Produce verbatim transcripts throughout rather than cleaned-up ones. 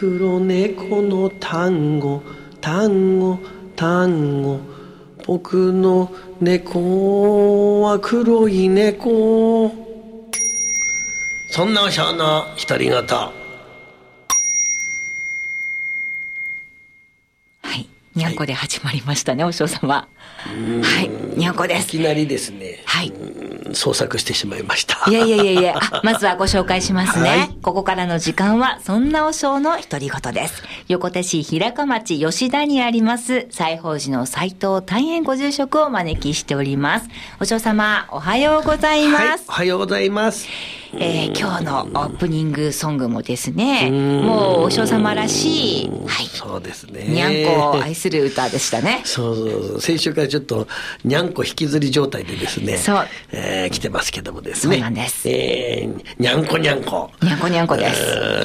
黒猫の単語単語単語、僕の猫は黒い猫。そんな和尚の独り言。 にゃんこで始まりましたね、はい、お嬢様。はい、にゃんこです。 いきなりですね、 はい、 創作してしまいました。 いやいやいやいや、あ、まずはご紹介しますね、はい、ここからの時間はそんな和尚の独り言です。横手市平鹿町吉田にあります西宝寺の斉藤大円ご住職をお招きしております。お嬢様、おはようございます。はい、 おはようございます。 えー、今日のオープニングソングもですね、もうお嬢様らしい、はい、 そうですね、 にゃんこを愛する歌でしたね。 そうそう、先週からちょっとにゃんこ引きずり状態でですね、そう、えー、来てますけどもですね、 そうなんです、 えー、にゃんこにゃんこにゃんこにゃんこです。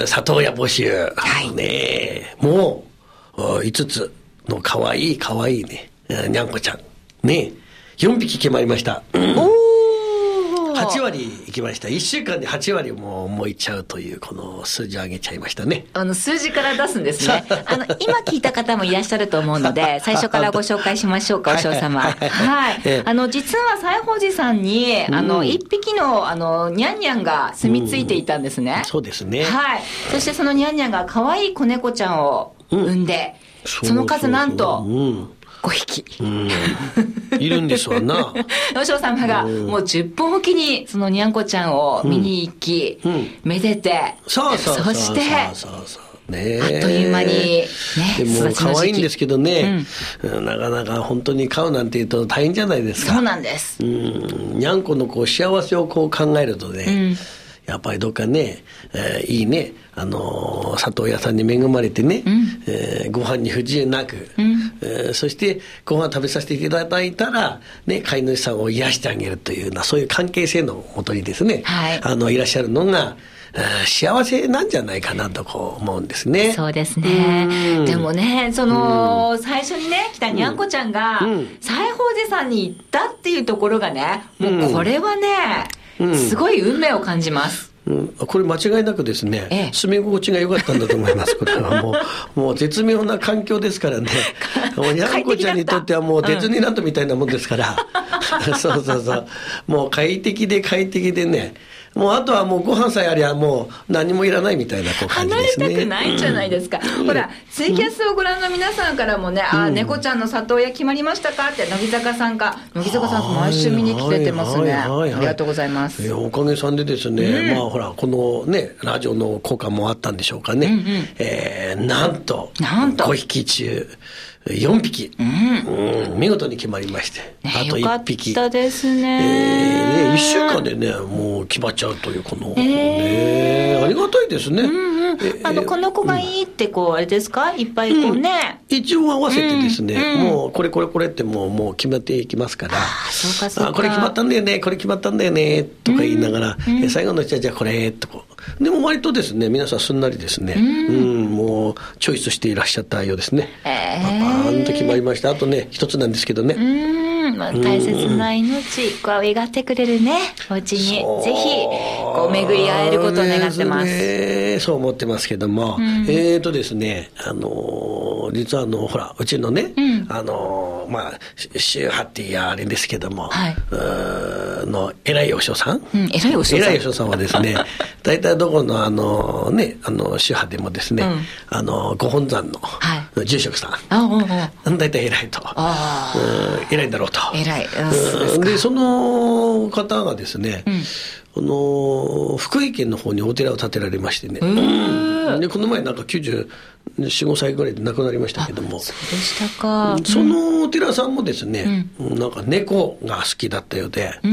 里親募集、はい、ね、もういつつのかわいいかわいいねにゃんこちゃんね、よんぴき決まりました、うん、おはち割いきました。いっしゅうかんではち割ももういっちゃうというこの数字を上げちゃいましたね。 あの数字から出すんですね。あの今聞いた方もいらっしゃると思うので最初からご紹介しましょうか、お嬢様。はい、はい、あの実は西宝寺さんにあのいっぴきのあのニャンニャンが住み着いていたんですね。 そうですね。 はい。そしてそのニャンニャンが可愛い子猫ちゃんを産んで、うん、その数なんと、うん、ごひき、うん、 いるんですわな。 お嬢様がもうじゅっぷんおきにそのにゃんこちゃんを見に行き、うんうん、めでて、 そうそうそうそう、 そしてそうそうね、 あっという間にね、 でも可愛いんですけどね、うん、なかなか本当に飼うなんていうと大変じゃないですか。 そうなんです。 うん、にゃんこのこう幸せをこう考えるとね、うん、やっぱりどっかね、えー、いいね、あのー、里親さんに恵まれてね、うん、えー、ご飯に不自由なく、うん、えー、そしてご飯食べさせていただいたら、ね、飼い主さんを癒してあげるというようなそういう関係性のもとにですね、はい、あのいらっしゃるのが幸せなんじゃないかなとこう思うんですね。 そうですね。でもね、その、うん、最初にね来たにゃんこちゃんが、うん、西宝寺さんに行ったっていうところがね、もうこれはね、うん、すごい運命を感じます。 うん、これ間違いなくですね、ええ、住み心地が良かったんだと思います。これはもうもう絶妙な環境ですからね。もうにゃんこちゃんにとってはもうディズニーランドみたいなもんですから、うん、そうそうそう、もう快適で快適でね、もうあとはもうご飯さえありゃもう何もいらないみたいなこう感じですね。 離れたくないんじゃないですか、うん、ほらツイキャスをご覧の皆さんからもね、うん、あ、猫ちゃんの里親決まりましたかって乃木坂さんか、乃木坂さん毎週見に来ててますね、はいはいはいはい、ありがとうございます。 いや、おかげさんでですね、うん、まあほらこのねラジオの効果もあったんでしょうかね、うんうん、えー、なんとなんとごひき中よんぴき、うんうん、見事に決まりまして、 ね、 あといっぴき、 よかったですね、 えー、ねいっしゅうかんでねもう決まっちゃうというこの、えー、ね、ありがたいですね、うんうん、 えー、あのこの子がいいってこう、うん、あれですか、いっぱいこうね、 うん、一応合わせてですね、うんうん、もうこれこれこれってもう、もう決まっていきますから、 あ、そうかそうか、 あ、これ決まったんだよね、これ決まったんだよねとか言いながら、うんうん、最後の人はじゃあこれとこう、でも割とですね皆さんすんなりですね、うん、うん、もうチョイスしていらっしゃったようですね、えー、パーンと決まりました。あとね一つなんですけどね、うーん、まあ、大切な命可愛がってくれるねお家にぜひこう巡り会えることを願ってます。 ね、そう思ってますけども、うん、えーとですね、あのー、実はあのほらうちのね、うん、あのー、まあ宗派っていやあれですけども、はい、うの偉いお師匠さん、 うん、偉いお師匠さん、 偉いお師匠さんはですね大体どこのあのねあの宗派でもですね、うん、あのご本山の住職さん、はい、大体偉いと、あ、うん、偉いんだろうと、偉い、うん、でその方がですね、うん、あの福井県の方にお寺を建てられましてね、うん、でこの前なんかきゅうじゅうよん、ごさいぐらいで亡くなりましたけども、 そうでしたか、 うん、そのお寺さんもですね、うん、なんか猫が好きだったようで、うん、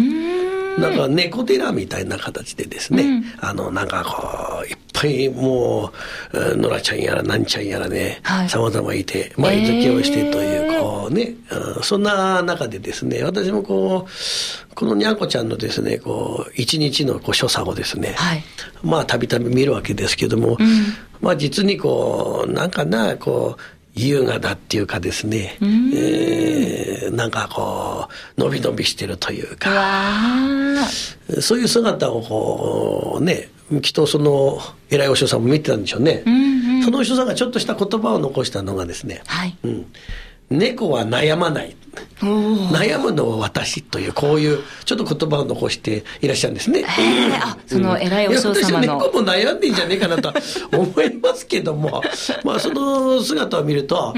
なんか猫寺みたいな形でですね、うん、あのなんかこういっぱいもう野良ちゃんやら何ちゃんやらね、さまざまいて前付けをしてというこうね、えー、そんな中でですね私もこうこのにゃんこちゃんのですねこう一日のこう所作をですね、はい、まあたびたび見るわけですけども、うん、まあ実にこうなんかなこう優雅だっていうかですね、うん、えー、なんかこう伸び伸びしてるというか、そういう姿をこうねきっとその偉いお師匠さんも見てたんでしょうね、うんうん、 その人さんがちょっとした言葉を残したのがですね、 はいうん、猫は悩まない、悩むのは私という、こういうちょっと言葉を残していらっしゃるんですね。 あ、その偉いお嬢様の、 うん、私は猫も悩んでんじゃねえかなと思いますけどもまあその姿を見ると、うん、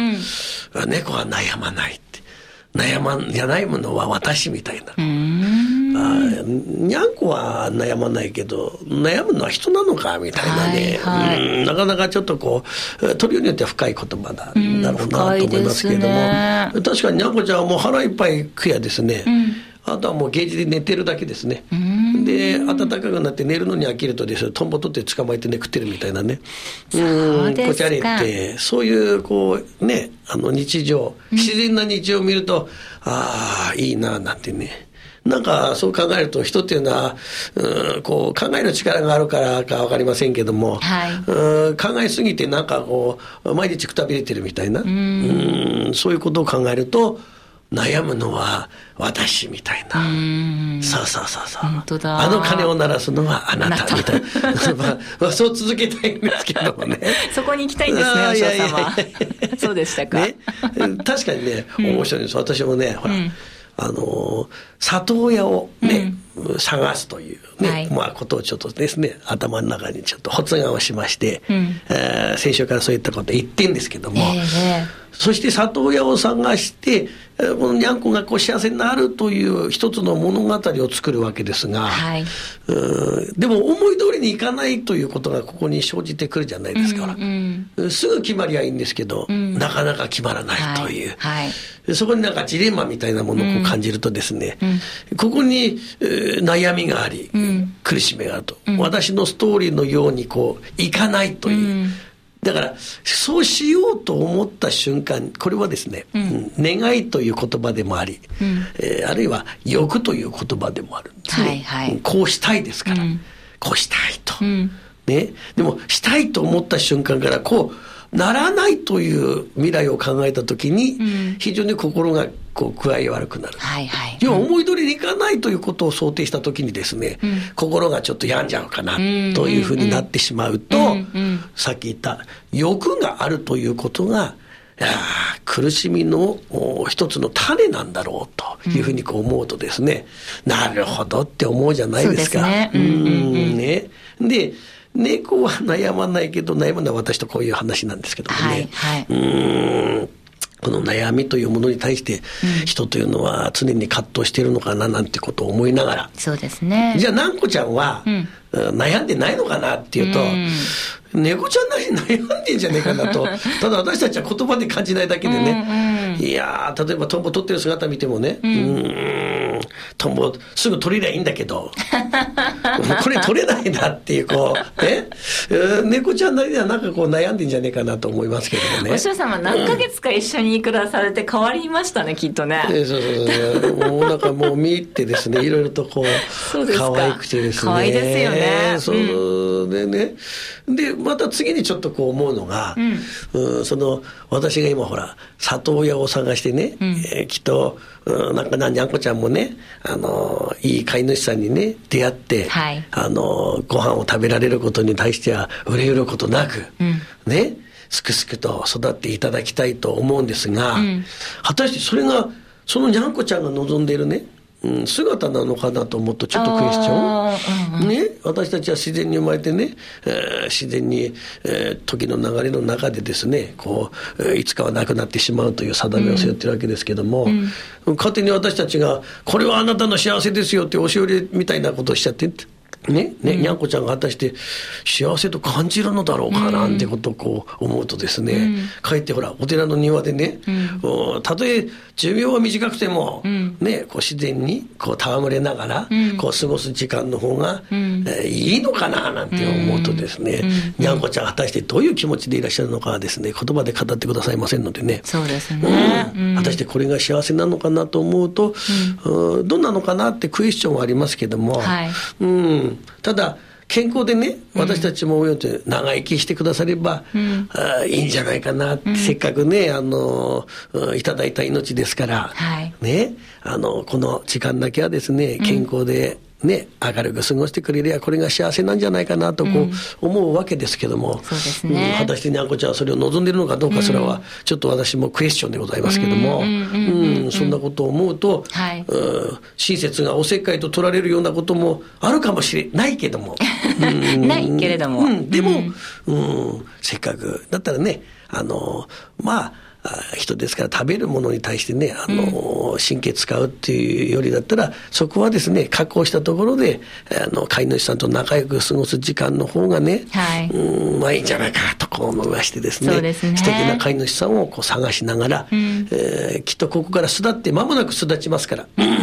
猫は悩まないって、悩まんじゃないものは私みたいな。うーん、あ、にゃんこは悩まないけど悩むのは人なのかみたいなね、はいはい、うん、なかなかちょっとこう取るようによっては深い言葉なんだろうなと思いますけども、ね、確かににゃんこちゃんはもう腹いっぱい食やですね、うん、あとはもうゲージで寝てるだけですね。で暖かくなって寝るのに飽きるとですね、トンボ取って捕まえてね食ってるみたいなね、 そうですか。 こちゃれってそういうこうね、あの日常、自然な日常を見ると、うん、ああいいななんてね、なんかそう考えると人っていうのは、うん、こう考える力があるからか分かりませんけども、はい、うん、考えすぎてなんかこう毎日くたびれてるみたいな、うん、そういうことを考えると悩むのは私みたいな、うん、そうそうそうそう、 本当だ、 あの鐘を鳴らすのはあなたみたいなまあ、まあ、そう続けたいんですけどもねそこに行きたいんですね、お嬢様。そうでしたか、 ね、確かにね面白いです、うん、私もねほら、うん、あの里親をね、うん、探すというね、はい、まあ、ことをちょっとですね頭の中にちょっと発願をしまして、うん、えー、先週からそういったこと言ってんですけども、えー、そして里親を探してこのにゃんこがこう幸せになるという一つの物語を作るわけですが、はい、うん、でも思い通りにいかないということがここに生じてくるじゃないですか、うんうん、すぐ決まりはいいんですけど、うん、なかなか決まらないという、はいはい、そこになんかジレンマみたいなものをこう感じるとですね、うんうん、ここに、えー、悩みがあり、うん、苦しみがあると、うん、私のストーリーのようにこういかないという、うん、だからそうしようと思った瞬間、これはですね、うん、願いという言葉でもあり、うん、えー、あるいは欲という言葉でもあるんですね、はいはい、こうしたいですから、うん、こうしたいと、うん、ね、でもしたいと思った瞬間からこうならないという未来を考えた時に非常に心がこう具合悪くなる、はいはい、要は思い通りにいかないということを想定した時にですね、うん、心がちょっと病んじゃうかなというふうになってしまうと、うんうん、さっき言った欲があるということが苦しみの一つの種なんだろうというふうにこう思うとですね、うん、なるほどって思うじゃないですか。そうですね。うんうんうん、ね。で猫は悩まないけど悩むのは私とこういう話なんですけどもね、はいはい、うーん、この悩みというものに対して人というのは常に葛藤しているのかななんてことを思いながら、 そうですね、 じゃあなんこちゃんは、うん、悩んでないのかなっていうと、うん、猫ちゃんなりに悩んでんじゃねえかなとただ私たちは言葉で感じないだけでね、うんうん、いや例えばトンボ取ってる姿見てもね、うん、うーん、トンボすぐ取れりゃいいんだけどこれ取れないなっていうこうね、猫ちゃんなりにはなんかこう悩んでんじゃねえかなと思いますけどもね。 お師匠様何ヶ月か一緒に暮らされて変わりましたね、きっとね。 そうそうそう、もうなんかもう見入ってですねいろいろとこうそうですか、 可愛くてですね、 可愛いですよね。 そうでね、でまた次にちょっとこう思うのが、うんうん、その私が今ほら里親を探してね、うん、えー、きっと、うん、なんかにゃんこちゃんもね、あのいい飼い主さんにね出会って、はい、あのご飯を食べられることに対しては憂いることなく、うん、ね、すくすくと育っていただきたいと思うんですが、うん、果たしてそれがそのにゃんこちゃんが望んでいるね、うん、姿なのかなと思うとちょっとクエスチョン、うんうん、ね、私たちは自然に生まれてね、えー、自然に、えー、時の流れの中でですねこう、えー、いつかはなくなってしまうという定めを背負ってるわけですけども、うんうん、勝手に私たちがこれはあなたの幸せですよって押し売りみたいなことをしちゃってねね、うん、にゃんこちゃんが果たして幸せと感じるのだろうかなんてことをこう思うとですね、うん、かえってほらお寺の庭でね、うん、たとえ寿命は短くても、うん、ね、こう自然にこう戯れながら、うん、こう過ごす時間の方が、うん、えー、いいのかななんて思うとですね、うん、にゃんこちゃん果たしてどういう気持ちでいらっしゃるのかはですね言葉で語ってくださいませんのでね。 そうですね、 うん、果たしてこれが幸せなのかなと思うと、うん、どんなのかなってクエスチョンはありますけども、はい、うん、ただ健康でね私たちも長生きしてくだされば、うん、あいいんじゃないかなって、うん、せっかくねあのいただいた命ですから、はい、ね、あのこの時間だけはですね健康でね、明るく過ごしてくれりゃこれが幸せなんじゃないかなとこう思うわけですけども、 うん、そうですね、 うん、果たしてにゃんこちゃんはそれを望んでいるのかどうか、それはちょっと私もクエスチョンでございますけども、そんなことを思うと、はい、うん、親切がおせっかいと取られるようなこともあるかもしれないけども、 うん、ないけれども、 うん、でも、うんうん、せっかくだったらね、あのまあ人ですから食べるものに対してね、あの、うん、神経使うっていうよりだったら、そこはですね、確保したところであの飼い主さんと仲良く過ごす時間の方がね、はい、うん、まあいいんじゃないかとこう思いましてですね、そうですね、素敵な飼い主さんをこう探しながら、うん、えー、きっとここから巣立って間もなく巣立ちますから、うんうんうん、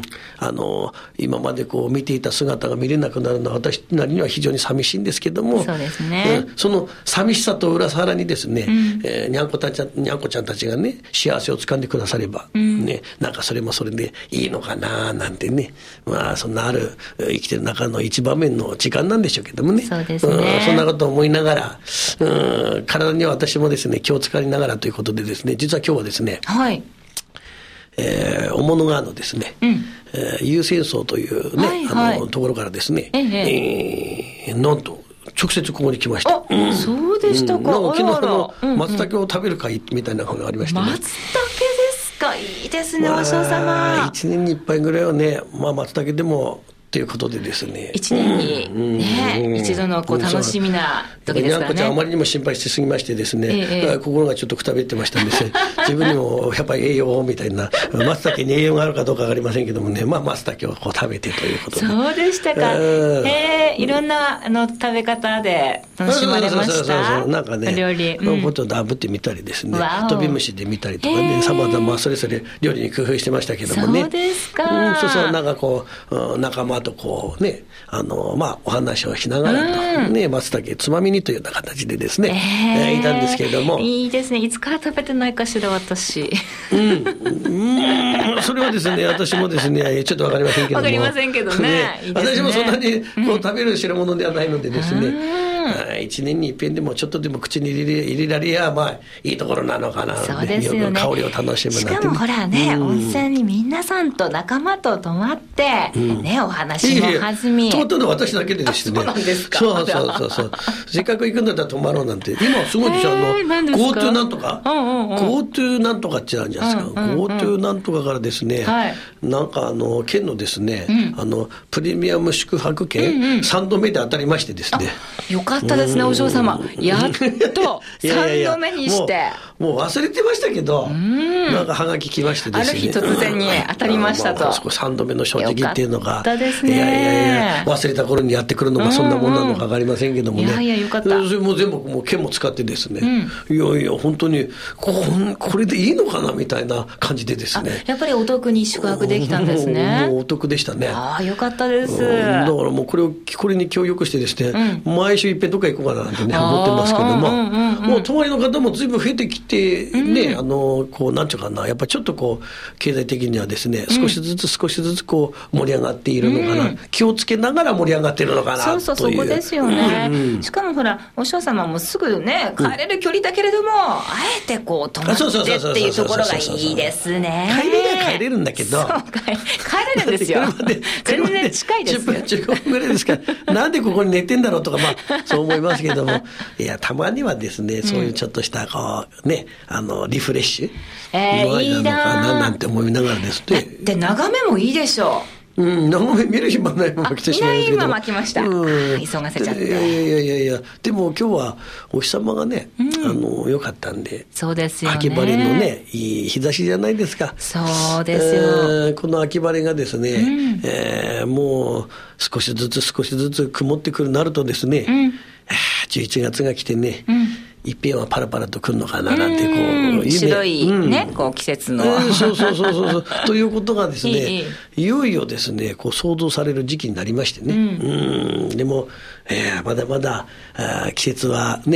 あの今までこう見ていた姿が見れなくなるのは私なりには非常に寂しいんですけども、 そうですね、 うん、その寂しさと裏腹にですね、うん、えー、にゃんこたちゃんにゃんこちゃんたちがね幸せをつかんでくだされば、うん、ね、なんかそれもそれでいいのかななんてね、まあそんなある生きてる中の一場面の時間なんでしょうけどもね、 そうですね、 うん、そんなことを思いながら、うん、体には私もですね気を使いながらということでですね、実は今日はですね、はい、えー、雄物川のですね、うん、えー、有戦争というね、はいはい、あのところからですね、えええー、なんと直接ここに来ました。 あ、うん、そうでしたか。 うん、昨日あの、うんうん、松茸を食べる会みたいなのがありましてね。 松茸ですか、いいですね、お師匠様。 一年に一杯ぐらいはね、まあ松茸でもということでですね、 一年に、ね、うん、一度のこう楽しみな時ですからね。 にゃんこちゃんあまりにも心配しすぎましてですね、ええ、心がちょっとくたびってましたんですね。自分にもやっぱり栄養みたいな、松茸に栄養があるかどうかわかりませんけどもね、まあ松茸をこう食べてということで。 そうでしたか。えー、いろんなあの食べ方で楽しまれました。そうそうそうそう、なんかね、 料理、うん、もっと炙ってみたりですね、飛び蒸しで見たりとかね、さまざまそれぞれ料理に工夫してましたけどもね。 そうですか。 うん、そうそう、なんかこう仲間とこうね、あのまあお話をしながらと、うん、ね、松茸つまみにというような形でですね、えー、いたんですけれども、 いいですね。いつから食べてないかしら私。 うん、うん、それはですね、私もですね、ちょっとわかりませんけども、 わかりませんけどね。ね、いいですね、 私もそんなにこう食べる代物ではないのでですね、うん、一年に一遍でもちょっとでも口に入れ入れられやまあいいところなのかな。 そうですよね。 香りを楽しむなんて、ね、 しかもほらね、うん、温泉に皆さんと仲間と泊まって、うん、ね、お話も弾み。 泊まったのは私だけでですね。 そうなんですか。 そうそうそうそう。せっかく行くんだったら泊まろうなんて。今すごいでしょ、あの GoTo なんとか、うんうんうん、GoTo なんとかってあるんじゃないですか。うんうんうん、GoTo なんとかからですね、はい、なんかあの県のですね、うん、あのプレミアム宿泊券、うんうん、さんどめで当たりましてですね。 よかったですね、お嬢様。やっとさんどめにして。 もう忘れてましたけど、なんかハガキ来ましてですね。 ある日突然に当たりましたと。 まあ、さんどめの正直っていうのが、 よかったですね。 いやいやいや、忘れた頃にやってくるのがそんなもんなのか分かりませんけどもね。 いやいや、よかった。 それも全部もう剣も使ってですね、うん、いやいや本当にここれでいいのかなみたいな感じでですね。 やっぱりお得に宿泊できたんですね。 もうお得でしたね。 ああ、よかったです。 だからもうこれをこれに協力してですね、うん、毎週いっぺんどっか行こうかななんてね思ってますけども、うんうんうん、もう泊まりの方も随分増えてきてね、うん、あのこうなんていうかな、やっぱちょっとこう経済的にはですね、少しずつ少しずつこう盛り上がっているのかな、うん、気をつけながら盛り上がっているのかなという。 そうそう、そこですよね、うんうん、しかもほらお師匠様もすぐね帰れる距離だけれども、うん、あえてこう泊まってっていうところがいいですね。 帰れが帰れるんだけど、 そう帰れるんですよ。全然近いですよ。 じゅっぷんじゅうごふんぐらいですからなんでここに寝てんだろうとか、まあそう思いますけども、いやたまにはですね、そういうちょっとしたこうね、あのリフレッシュの間なのかななんて思いながらですね。 で眺めもいいでしょう。 うん、眺め見る暇ないまま来てしまいますけど。いないまま来ました。うん、急がせちゃって。いやいやいやいや、でも今日はお日様がね、うん、あの良かったんで。 そうですよね。 秋晴れのね、いい日差しじゃないですか。 そうですよ。 えー、この秋晴れがですね、うん、えー、もう少しずつ少しずつ曇ってくるなるとですね、うん、じゅういちがつが来てね。うん、一遍はパラパラと来るのかななんてこう、 う白いね、うん、こう季節の、 えー、そうそうそうそうということがですねいい、いよいよですねこう想像される時期になりましてね、うん、うんでも、えー、まだまだあ季節はね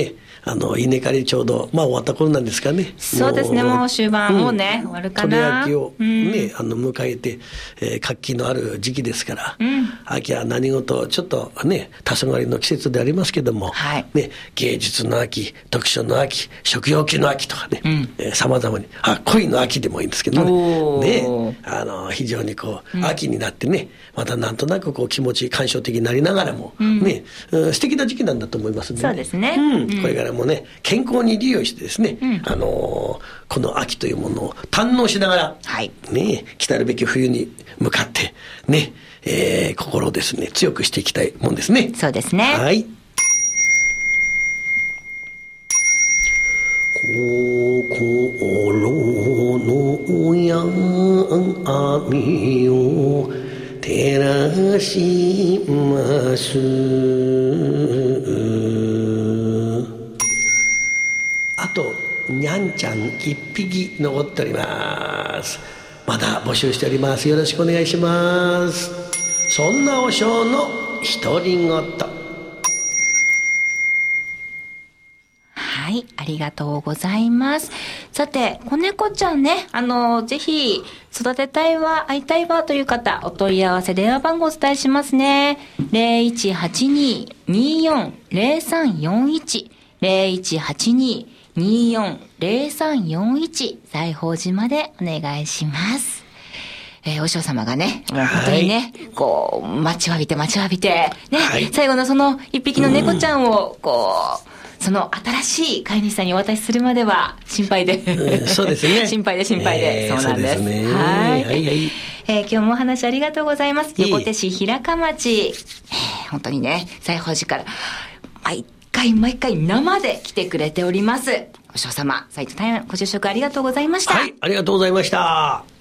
あの稲刈りちょうどまあ終わった頃なんですかね。 そうですね、もう終盤、うん、もうね終わるかな。 鳥秋をね、うん、あの迎えて、えー、活気のある時期ですから、うん、秋は何事ちょっとね黄昏の季節でありますけども、はい、ね、芸術の秋、読書の秋、食欲の秋とかね、うん、えー、様々に、あ、恋の秋でもいいんですけどね、ね、あの非常にこう、うん、秋になってね、またなんとなくこう気持ち感傷的になりながらも、うん、ね、うん、素敵な時期なんだと思いますね。 そうですね、 うん、これからもね健康に利用してですね、うん、あのー、この秋というものを堪能しながら、はい、ね、来たるべき冬に向かってね、えー、心をですね強くしていきたいもんですね。 そうですね。 はい。心の闇を照らします。あとにゃんちゃん一匹残っております。まだ募集しております。よろしくお願いします。そんなお尚の独り言。 はい、ありがとうございます。さて、子猫ちゃんね、あの、ぜひ、育てたいわ、会いたいわという方、お問い合わせ電話番号をお伝えしますね。ゼロいちはちにーにーよんゼロさんよんいち、ゼロいちはちにーにーよんゼロさんよんいち、西宝寺までお願いします。えー、お嬢様がね、もう本当にね、はい、こう、待ちわびて待ちわびて、ね、はい、最後のその一匹の猫ちゃんを、こう、その新しい飼い主さんにお渡しするまでは心配で、 うん、そうですね。 心配で心配で、えー、そうなんです。そうですね、はい、はいはい。えー、今日もお話ありがとうございます。横手市平鹿町、えー、本当にね、西宝寺から毎回毎回生で来てくれております。お嬢様、斉藤大変ご住職ありがとうございました。 はい、ありがとうございました。